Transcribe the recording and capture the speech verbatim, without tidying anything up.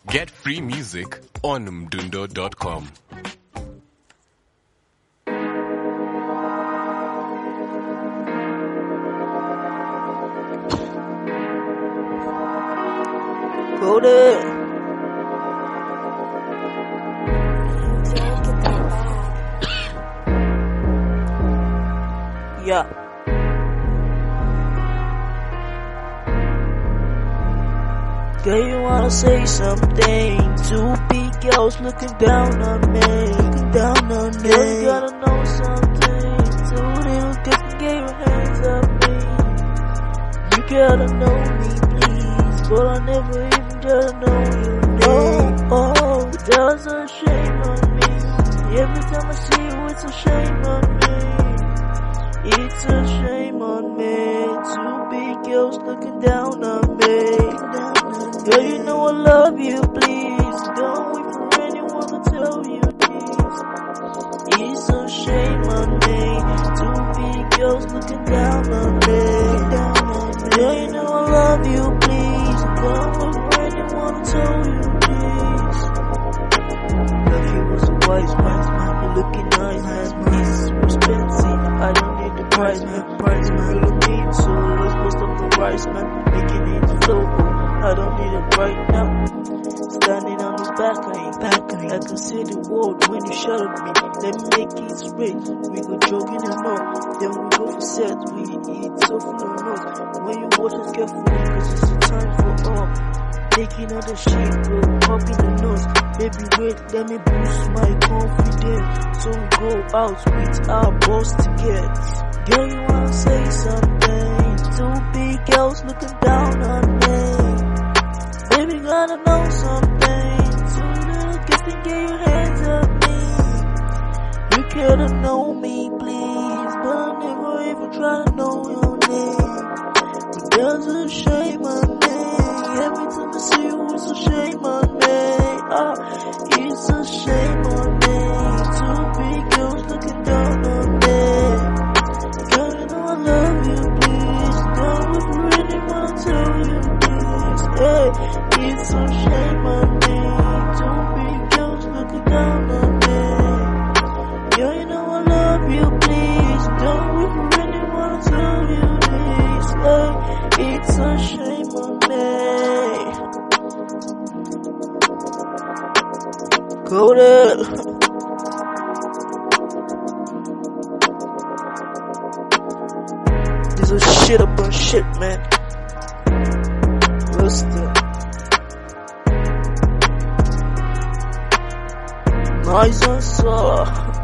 Get free music on mdundo dot com. Go there. Yeah. Girl, you wanna say something? Two big girls looking down on me, looking down on me. Girl, you gotta know something. Two little girls can get your hands up me. You gotta know me, please, but I never even gotta know your name. Oh, oh, that's a shame on me. Every time I see you, it's a shame on me. It's a shame on me. Two big girls looking down on me. Girl, you know I love you, please. Don't wait for anyone to tell you this. It's a shame on me. Two big girls looking down on me. Girl, you know I love you, please. Don't wait for anyone to tell you this. If you was a wise man, you looking nice, man. This is expensive. I don't need the price, man. Price, man. You look mean, so let's post up the rice, man. Making it so cool. I don't need it right now. Standing on the back, I ain't back. I can see the world when you shut at me. Let me make it straight. We go jogging and all. Then we go for set. We eat so full of nose. When you watch us carefully, cause it's the time for all. Taking on the shit, bro. Popping the nose. Baby, wait, let me boost my confidence. So we go out with our boss to get. Girl, you wanna say something? Two big girls looking down on me. Baby, gotta know something. Two little kids can get your hands up me. You gotta know me, please, but I never even try to know your name. But there's a shame on me. Every time I see you, it's a shame on me. Ah, it's a shame on me. Two big girls looking down on me. Girl, you know I love you, please. Don't wait for anyone to tell you this. Hey, it's a shame on me. Two big girls looking down on me. Girl, you know I love you, please. Don't wait for anyone to tell you this. Hey, it's a shame on me. Go there. This is shit up on shit, man. What's that? Nice and soft.